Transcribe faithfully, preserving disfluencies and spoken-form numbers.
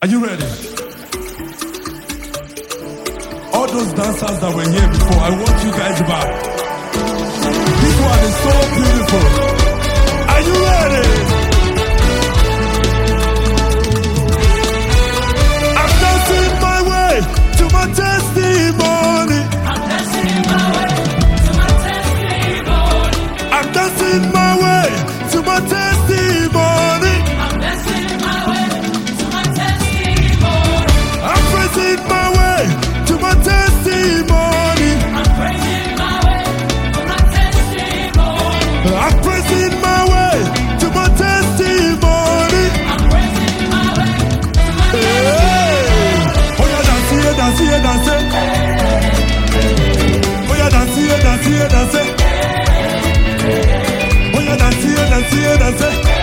Are you ready? All those dancers that were here before, I want you guys back. This one is so beautiful. Are you ready? I'm dancing my way to my testimony. I'm dancing my way to my testimony. I'm dancing my way to my testimony. I'm dancing my way to my testimony. I'm praising my way to my testimony. I'm praising my way to my testimony. I'm praising my way to my testimony. I'm praising my way to my Hey! Oh yeah, dance here, dance here, dance it. Oh yeah, dance here, dance here, dance it. Oh yeah, dance here, dance here, dance it.